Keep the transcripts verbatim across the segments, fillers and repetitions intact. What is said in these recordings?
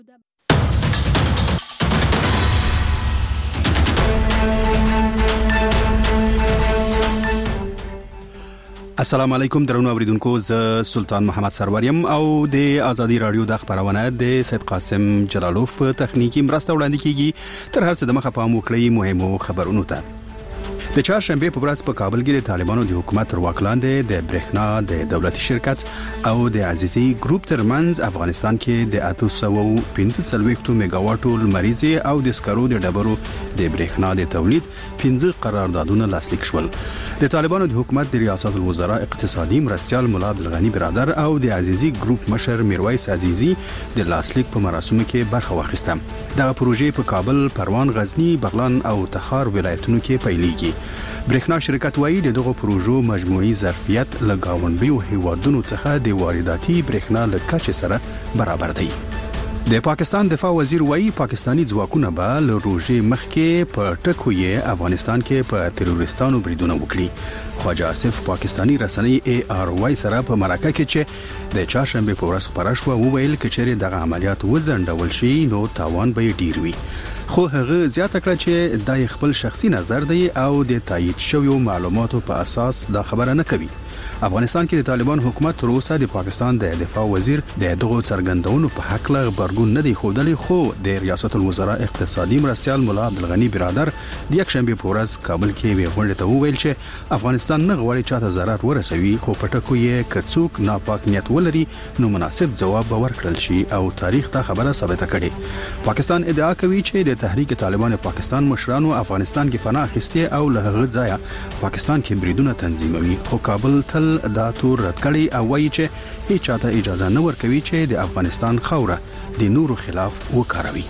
السلام علیکم درنو اوریدونکو، ز سلطان محمد سروریم او د ازادي رادیو د خبرونه د سید قاسم جلالوف په تخنیکی مرسته وړاندې کیږي. تر هر څه د مخه پام وکړئ مهمو خبرونو ته. د چهارشنبه په ورځ په کابل کې د طالبانو د حکومت تر واک لاندې د برېښنا د دولتي شرکت او د عزیزي ګروپ ترمنځ افغانستان کې د اته سوه پنځه څلوېښت میگاواټو لمریزي او د سکرو د ډبرو د برېښنا د تولید پنځه قراردادونه لاسلیک شول. د طالبانو د حکومت د ریاست الوزرا اقتصادي مرستيال مولا عبدالغني برادر او د عزیزي ګروپ مشر میرویس عزیزي د لاسلیک په مراسمو کې برخه واخیسته. دغه پروژې په کابل، پروان، غزنی، بغلان او تخار ولایتونو کې پیلېږي. برېښنا شرکت وایي د دغه پروژو مجموعي ظرفیت له گاونډیو هیوادونو څخه د وارداتي برېښنا له کچې سره برابر دی. د پاکستان دفاع وزیر وایي پاکستانی ځواکونه به له روژې مخکې په ټکو یې افغانستان کې په تروریستانو بریدونه وکړي. خواجه آصف پاکستانی رسنۍ ای آر وای سره په مرکه کې چې د چهارشنبه په ورځ خبره شوه وویل چې چېرې دغه عملیات وځنډول شي نو تاوان به ډیر وي. خو هغه زیاته کړه چې دا خپل شخصي نظر دی او د تایید شویو معلوماتو په اساس دا خبره نه کوي. افغانستان کې د طالبان حکومت تر اوسه د پاکستان د دفاع وزیر د دغه څرګندونو په حق له خبرګون نه دی خوده، خو د ریاست الوزرا اقتصادي مرستيال مولا عبدالغني برادر د یکشنبه په ورځ کابل کې وی غونډه ته وویل چې افغانستان نه غواړي چاته ضرر ورسوي، خو پټکو یې کڅوک ناپاک نیت ولري نو مناسب ځواب به ورکړل شي او تاریخ ته خبره ثابته کړي. پاکستان ادعا کوي چې د تحریک طالبان پاکستان مشرانو افغانستان کې پناه اخیسته او له هغه ځایه پاکستان کې بریدونه تنظیموي، خو کابل تل دا تور رد کړي او وایي چې هیڅ چاته اجازه نه ورکوي چې د افغانستان خوره د نورو خلاف وکاروي.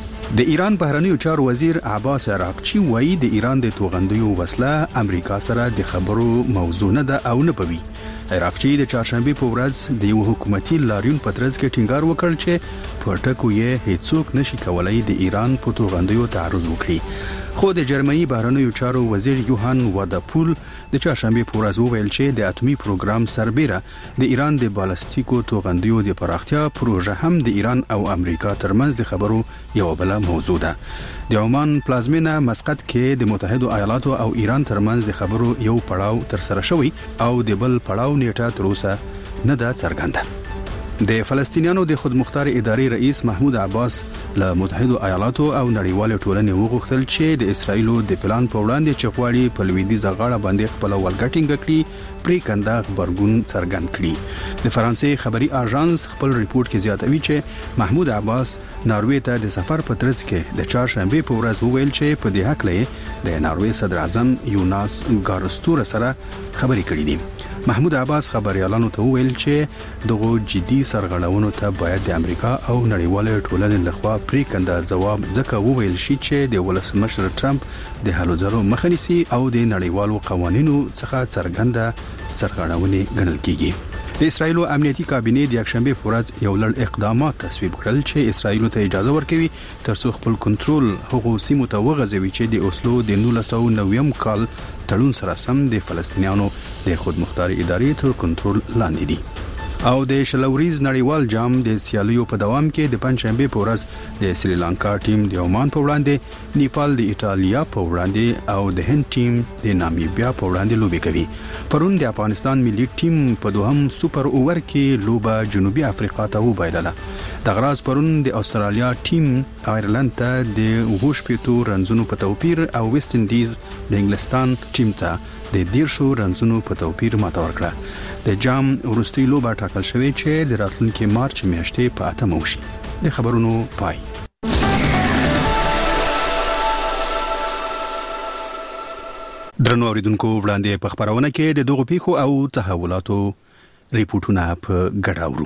د ایران بهرنیو چارو وزیر عباس عراقچی وایي د ایران د توغندیو وسله امریکا سره د خبرو موضوع نه ده او نه پوي. عراقچی د چهارشنبه په ورځ د یو حکومتي لاریون په ترڅ کې ټینګار وکړ چې په ټکو یې هیڅوک نشي کولای د ایران په توغندیو تعرض وکړي. خو د جرمني بهرنیو چارو وزیر یوهان واداپول د چهارشنبه په ورځ وویل چې د اټومي پروګرام سربېره د ایران د بالستیکو توغندیو د پراختیا پروژه هم د ایران او امریکا ترمنځ د خبرو یو بل موضوع ده. د عمان پلازمینه مسقط کې د متحده ایالاتو او ایران ترمنځ د خبرو یو پړاو تر سره شوی او د بل پړاو نیټه تر اوسه نه ده څرګنده. د فلسطینیانو د خودمختار ادارې رئیس محمود عباس له متحده ایالاتو او نړیوال ټولنې وغوښتل چې د اسرایلو د پلان په وړاندې چغواړي په لویدیځه غاړه باندې خپل ولګټینګ کړي پرې کنده خبرګون څرګند کړي. د فرانسې خبري اژانس خپل ریپورت کې زیاتوي چې محمود عباس ناروې ته د سفر په ترڅ کې د چهارشنبه په ورځ وویل چې په دې حق لې د ناروې صدر اعظم یوناس ګارستور سره خبرې کړې دي. محمود عباس خبريالانو ته وویل چې دغه جدي سرغړونو ته باید د امریکا او نړیوال ټولنې لخوا پریکنده ځواب ځکه وویل شي چې د ولسمشر ټرمپ د هلو ځلو مخه نیسي او د نړیوالو قوانینو څخه څرګنده سرغړونې ګڼل کیږي. د اسرایلو امنیتي کابینه د یکشنبه په ورځ یو لړ اقدامات تصویب کړل چې اسرایلو ته اجازه ورکوي ترڅو خپل کنټرول هغو سیمو ته وغځوي چې د اوسلو د نولس سوه نوي کال تړون سره سم د فلسطینیانو د خودمختار ادارې تر کنټرول لاندې دي. او د شلوریز نړیوال جام د سیالیو په دوام کې د پنځشنبه په ورځ د سریلانکا ټیم د عمان په وړاندې، نیپال د ایتالیا په وړاندې او د هند ټیم د نامیبیا په وړاندې لوبي کوي. پرون د افغانستان ملي ټیم په دوهم سوپر اوور کې لوبه جنوبي افریقا ته وبایلله. د غراز پرون د استرالیا ټیم آیرلند ته د وښ پیتو رنزونو په توپیر او ویسټ انډیز د انګلستان ټیم ته د دیرشو رنزونو په توپیر ماته ورکړه. د جام وروستۍ لوبه ټاکل شوې چې د راتلونکي مارچ میاشتې په اتمه وشي. د خبرونو پای. درنو اوریدونکو، وړاندې په خبرونه کې د دغو پیښو او تحولاتو ریپورتونه په ګډه اورو.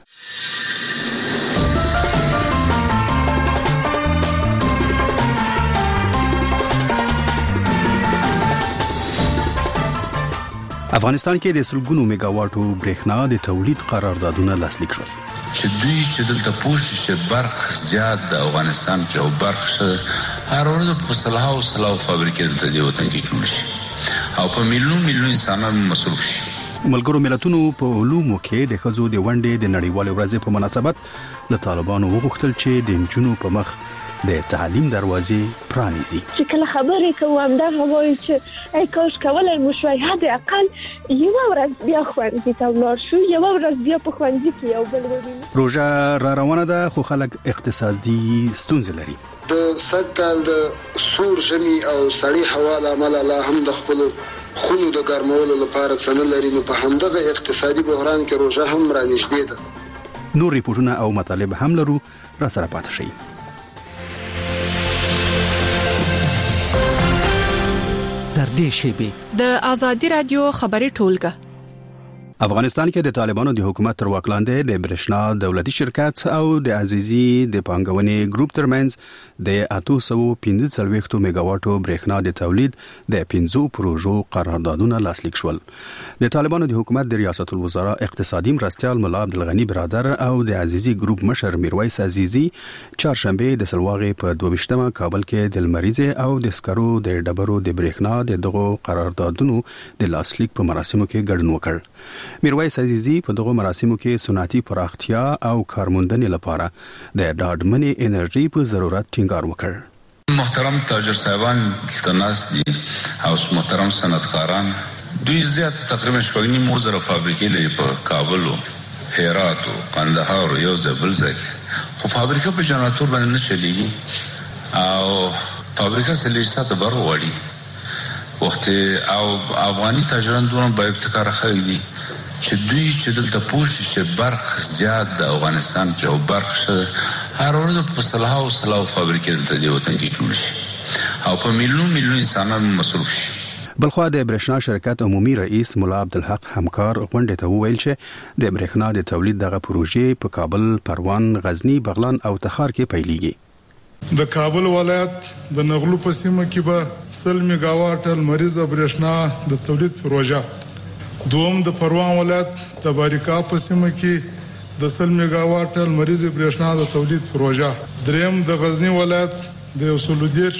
افغانستان کې د سلګونو میگاواټو برېښنا د تولید قراردادونه لاسلیک شول. چې دوی چې دلته پوښي چې برخ زیات د افغانستان کې او برخ هر ورځ په صلاح او صلاح فابریکې دلته دی وطن کې جوړ شي او په میلیون میلیون انسانان مصروف شي. ملګرو ملتونو په علومو کې د ښځو د ونډې د نړیوالې ورځې په مناسبت له طالبانو وغوښتل چې د نجونو په مخ د تعلیم دروازې پرانیزي. چې کله خبرې کوم دا وایي چې ای کاش کولای مو شوي حد اقل یو ورځ بیا خوندې ته ولاړ شو، یو ورځ بیا په خوندې کې یو بل ووینو. روژه را روانه ده خو خلک اقتصادي ستونزې لري. د سږکال د سور ژمي او سړې هوا له امله لا هم د خپل خونو د ګرمولو لپاره څه نه لري، نو په همدغه اقتصادي بحران کې روژه هم رانږدې ده. نور ریپورټونه او مطالب هم لرو، را سره پاتې شئ. در دې شیبې د آزادي رادیو خبري ټولګه. افغانستان کې د طالبانو د حکومت تر واک لاندې د برېښنا دولتي شرکت او د عزیزي د پانګونې ګروپ ترمنځ د اته سوه پنځه څلوېښت میگاواټو برېښنا د تولید د پنځو پروژو قراردادونه لاسلیک شول. د طالبانو د حکومت د ریاست الوزرا اقتصادي مرستیال ملا عبدالغنی برادر او د عزیزي ګروپ مشر میرویس عزیزي چهارشنبه د سلواغې په دوه ویشتمه کابل کې د لمریزې او د سکرو د ډبرو د برېښنا د دغو قراردادونو د لاسلیک په مراسمو کې ګډون وکړ. میرویس عزیزي په دغه مراسمو کې صنعتي پراختیا او کارموندنې لپاره د ډاډمنې انرژي په ضرورت ټینګار وکړ. محترم تاجر صاحبان تناس دي او محترم صنعتکاران دوی زیات تقریبا شپږ نیم زره فابریکې لري په کابل او هرات او قندهار او یو ځل ځای، خو فابریکه په جنراتور باندې نه چلیږي او فابریکه سلیج ساته بر وړي وخت او افغاني تاجران دونه به ابتکار خلک دي چې دوی چې دلته پوښي چې برخ زیات د افغانستان کې او برخ شه هر ورځ په صلاح او صلاح فابریکې دلته دی وطن کې جوړ شي او په میلیون میلیون انسانان مصروف شي. بلخوا د برېښنا شرکت عمومي رئیس ملا عبدالحق همکار غونډې ته وویل چې د برېښنا د تولید دغه پروژې په کابل، پروان، غزنی، بغلان او تخار کې پیلېږي. د کابل ولایت د نغلو په سیمه کې به سل میگاواټ لمریزه برېښنا د تولید پروژه، دوم د پروان ولایت د باریکا په سیمه کې د سل میگاواټ لمریزه برېښنا د تولید پروژه، دریم د غزنی ولایت د یو سل دېرش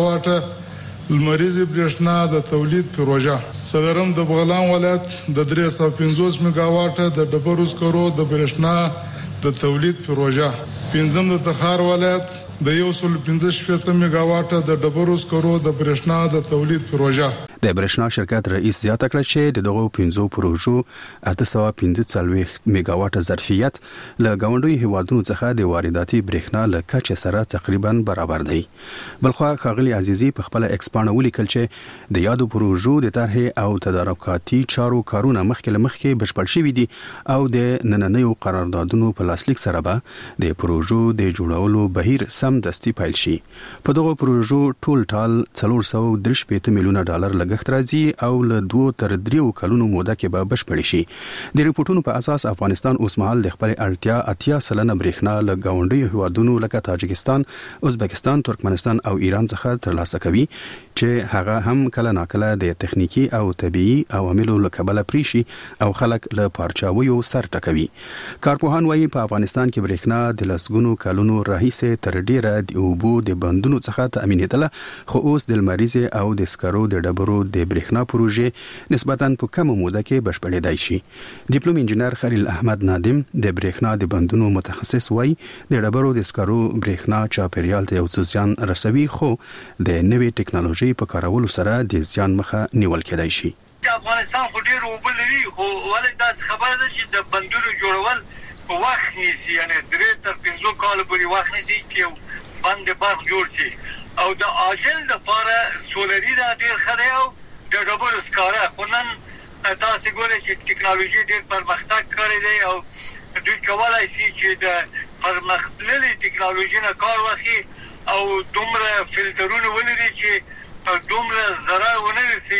میگاواټ لمریزه برېښنا د تولید پروژه، څلورم د بغلان ولایت د درې سوه پنځوس میگاواټ د ډبرو سکرو د برېښنا د تولید پروژه، پنځم د تخار ولایت د یو سل پنځه شپېته میگاواټ د ډبرو سکرو د برېښنا د تولید پروژه. د برېښنا شرکت رئیس زیاته کړه چې د دغو پنځو پروژو اته سوه پنځه څلوېښت میگاواټ ظرفیت له ګاونډیو هیوادونو څخه د وارداتي برېښنا له کچې سره تقریبا برابر دی. بلخوا ښاغلي عزیزي په خپله ایکس پاڼه ولیکل چې د یادو پروژو د طرحې او تدارکاتي چارو کارونه مخکې له مخکې بشپړ شوي دي او د نننیو قراردادونو په لاسلیک سره به د پروژو د جوړولو بهیر سم دستي پیل شي. په دغو پروژو ټول ټال څلور سوه درې شپېته میلیونه ډالر لګښت راځي او له دوه تر دریو کلونو موده کې به بشپړ شي. د ریپورتونو په اساس افغانستان اوس مهال د خپل اړتیا اتیا سلنه برېښنا له ګاونډیو هیوادونو لکه تاجکستان، ازبکستان، ترکمنستان او ایران څخه ترلاسه کوي چې هغه هم کله ناکله د تخنیکی او طبيعي عواملو له کبله پریشي او خلک له پارچاویو سر ټکوي. کارپوهان وايي په افغانستان کې برېښنا د لسګونو کلونو راهیسې تر ډیره د اوبو د بندونو څخه تامینېدله، خو اوس د لمریزې او د سکرو د ډبرو د برېښنا پروژې نسبتاً په کمه موده کې بشپړېدای شي. ډیپلوم انجینر خلیل احمد نادم د برېښنا د بندونو متخصص وایي د ډبرو د سکرو برېښنا چاپیریال ته یو څه زیان رسوي، خو د نوې ټکنالوژي په کارولو سره د زیان مخه نیول کېدای شي. افغانستان خو ډېر اوبه لري، خو ولې داسې خبره ده چې د بندونو جوړول په وخت نیسي، یعنې درې تر پنځو کالو پورې وخت نیسي چې یو بند برق جوړ شي. او د عاجل لپاره سولري دا ډېر ښه دی او د ډبرو سکاره، خو نن تاسې ګورئ چې ټکنالوژي ډېر پرمختګ کړی دی او دوی کولی شي چې د پرمختللې ټکنالوژي نه کار واخلي او دومره فلټرونه ولري چې دومره ضرر ونه رسي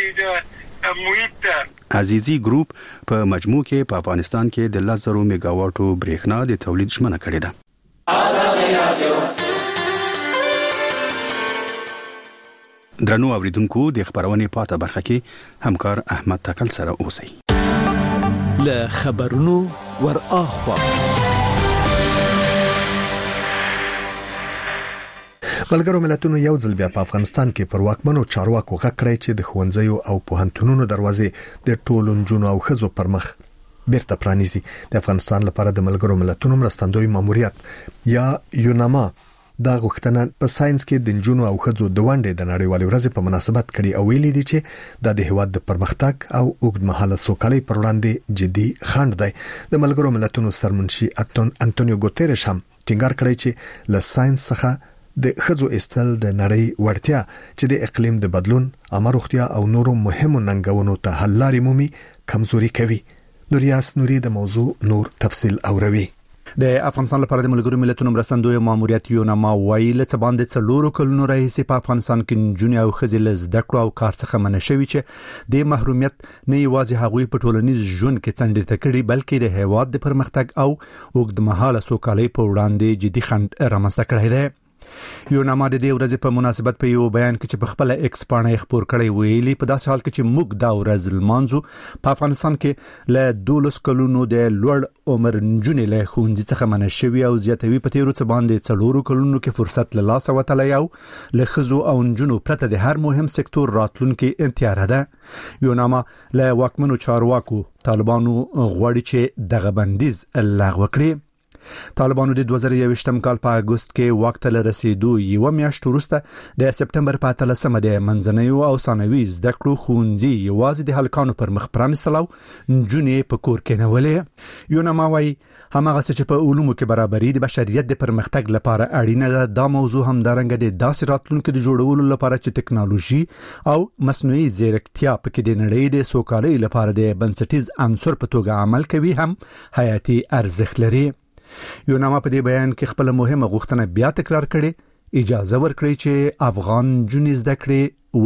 د محیط ته. عزیزي ګروپ په مجموع کې په افغانستان کې د لس زره میگاواټو برېښنا د تولید ژمنه کړې ده. آزادي رادیو. درنو اوریدونکو د خبرونې پاته برخه کې همکار احمد تکل سره اوسئ. له خبرونو ور اخوا ملګرو ملتونو یو ځل بیا په افغانستان کې پر واکمنو چارواکو غږ کړی چې د ښوونځیو او پوهنتونونو دروازې د ټولو نجونو او ښځو پر مخ بیرته پرانیزي. د افغانستان لپاره د ملګرو ملتونو مرستندوی ماموریت یا یوناما دا غوښتنه په ساينس کې د نجونو او ښځو د ونډې د نړیوالې ورځې په مناسبت کړي او ویلي دي چې د هیواد د پرمختګ او اوږدمهاله سوکالۍ پر وړاندې جدي خنډ دی. د ملګرو ملتونو سرمنشي انټونیو ګوتيريش هم ټینګار کړی چې له ساينس څخه د ښځو استل د نړۍ وړتیا چې د اقلیم د بدلون، عامه روغتیا او نورو مهمو ننګونو ته حل لارې مومي کمزوري کوي. نوریاس نوري د موضوع نور تفصیل اوروي. د افغانستان لپاره د ملګرو ملتونو مرستندوی ماموریت یوناما وایي چې باندې څلورو کلونو راهیسې په افغانستان کې نجونې او ښځې له زده کړو او کار څخه منع شوي چې د محرومیت نه یوازې هغوی په ټولنیز ژوند کې څنډې ته کړي بلکې د هیواد د پرمختګ او اوږدمهاله سوکالۍ په وړاندې جدي خنډ رامنځته کړی دی. یوناما د دې ورځې په مناسبت په یو بیان کې چې په خپل ایکس باندې خبر کړی ویلي په داسې حال کې چې موږ دا ورځ لمانځو په افغانستان کې له دولس کلونو د لوړ عمر نجونې له ښوونځي څخه منع شوي او زیاتوي په تیرو څه باندې څلورو کلونو کې فرصت له لاسه وتلی او له ښځو او نجونو پرته د هر مهم سکتور راتلونکي انتیاره ده. یوناما له واکمنو چارواکو طالبانو غواړي چې دغه بندیز لغوه کړي. طالبانو د دوه زره یوویشتم کال په اگست کې وخت له رسیدو یو میاشت وروسته د سپټمبر په اتلسمه د منځنیو او ثانوي زده کړو ښوونځي یوازې د هلکانو پر مخ پرانیستل او نجونې په کور کې نولې. یوناما وايي هماغه چې په علومو کې برابري د بشریت د پرمختګ لپاره اړینه ده. دا موضوع هم دارنګه د داسې راتلونکو د جوړولو لپاره چې ټکنالوژي او مصنوعي ځیرکتیا په کې د نړۍ د سوکالۍ لپاره د بنسټیز عنصر په توګه عمل کوي هم حیاتي ارزښت لري. یوناما په دې بیان کې خپل مهمه غوښتنه بیا تکرار کړي، اجازه ورکړي چې افغان نجونې زده کړې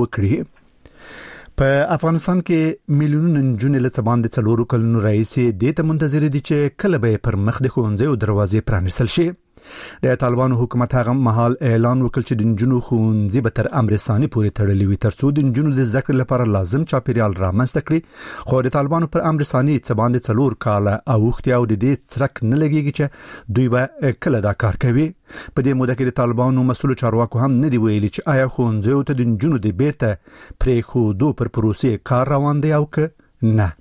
وکړي. په افغانستان کې میلیونونه نجونې له څه باندې څلورو کلونو راهیسې دې ته منتظر دي چې کله به پر مخ د ښوونځیو دروازې پرانیستل شي. د طالبانو حکومت هغه مهال اعلان وکړ چې د نجونو ښوونځي به تر امر ثاني پورې تړلي وي ترڅو د نجونو د زده کړې لپاره لازم چاپیریال رامنځته کړي. خو د طالبانو پر امر ثاني څه باندې څلور کاله اوښتي او د دې څرک نه لګيږي چې دوی به کله دا کار کوي. په دې موده کې د طالبانو مسؤل چارواکو هم نه دی ویلي چې آیا ښوونځیو ته د نجونو د بیرته پرېښودو پر پروسې کار روان دی او که نه.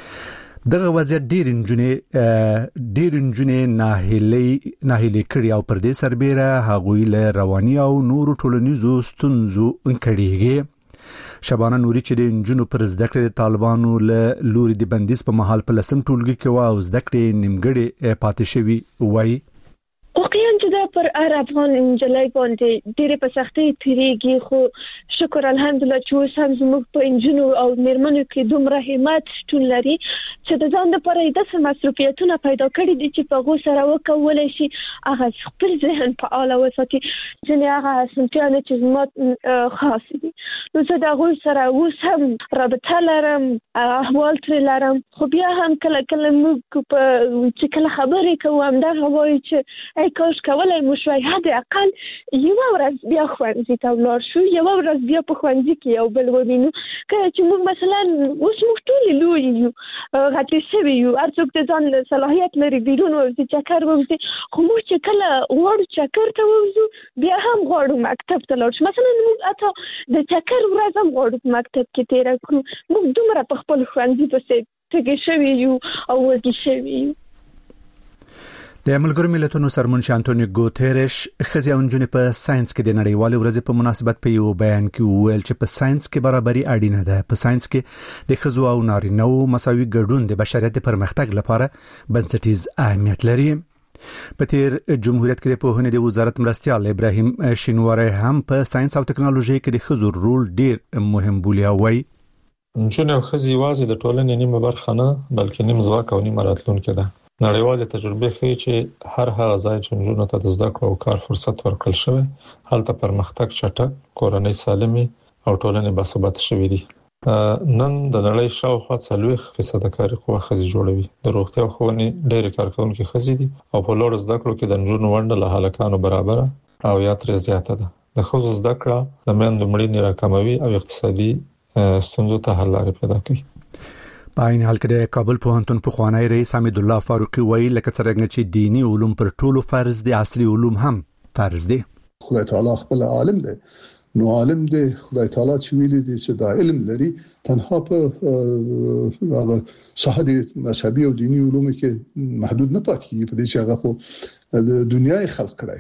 دغه وضعیت ډیر نجونې ډیر نجونې ناهیلي ناهیلي کړي او پر دې سربېره هغوی له رواني او نورو ټولنیزو ستونزو انکړيږي. شبانه نوري چې د نجونو پر زده کړې طالبانو له لوري د بندیز په محل په لسم ټولګي کې و او زده کړې نیمګړې پاتې شوي وایي. واقعا چې دا پر هر افغان انجلۍ باندې ډېرې په سختۍ تیریږي، خو شکر الحمدلله چې اوس هم زموږ په انجونو او میرمنو کې دومره همت شتون لري چې د ځان لپاره یې داسې مصروفیتونه پیدا کړي دي چې په هغو سره وکولی شي هغه خپل ذهن فعاله وساتي. ځینې هغه اسانتیاوې چې زما خاص دي نو زه د هغوی سره اوس هم رابطه لرم، احوال ترې لرم، خو بیا هم کله کله موږ په چې کله خبرې کوو همدغه وایو چې ای کاش کولی مو شوی حد اقل یوه ورځ بیا ښوونځي ته ولاړ شو، یوه ورځ بیا په ښوونځي کې یو بل ووینو. کله چې موږ مثلا اوس موږ ټولې لوی یو، غټې شوي یو، هر څوک د ځان صلاحیت لري بیرون ووځي، چکر ووځي، خو موږ چې کله غواړو چکر ته ووځو بیا هم غواړو مکتب ته لاړ شو. مثلا موږ حتی د چکر ورځ هم غواړو په مکتب کې تېره کړو. موږ دومره په خپل ښوونځي پسې تږي شوي یو او وږي شوي یو. د ملګرو ملتونو سرمنشي انټونیو ګوتيريش ښځې او نجونې په ساينس کې د نړیوالې ورځې په مناسبت په یو بیان کې وویل چې په ساينس کې برابري اړینه ده. په ساينس کې د ښځو او نارینه‌و مساوي ګډون د بشریت د پرمختګ لپاره بنسټیز اهمیت لري. په تیر جمهوریت کې د پوهنې د وزارت مرستیال ابراهیم شینواری هم په ساينس او ټکنالوژي کې د ښځو رول ډیر مهم بولي او وايي نجونې او ښځې یوازې د ټولنې نیمه برخه نه بلکې نیم ځواک او نیمه راتلونکې ده. نړیوالې تجربې ښیي چې هر هغه ځای چې نجونو ته د زده کړو او کار فرصت ورکړل شوی هلته پرمختګ چټک، کورنۍ سالمې او ټولنې باثباته شوې دي. نن د نړۍ شاوخوا څلوېښت فیصده کاري قوه ښځې جوړوي. د روغتیا او ښوونې ډېرې کارکوونکې ښځې دي او په لوړو زده کړو کې د نجونو ونډه له هلکانو برابره او یا ترې زیاته ده. د ښځو زده کړه د میندو مړینې راکموي او اقتصادي ستونزو ته حل لارې پیدا کوي. په عین حال کې د کابل پوهنتون پخوانی رئیس حمید الله فاروقي وایي لکه څنګه چې دینی علوم پر ټولو فرض دي، عصري علوم هم فرض دي. خدای تعالی خپل عالم دی، نو عالم دی خدای تعالی چې ویلي دی چې دا علم لري تنها په هغه صحه مذهبي او دینی علوم کې محدود نه پاتې په دې چې هغه خو د دنیاي خلق کړي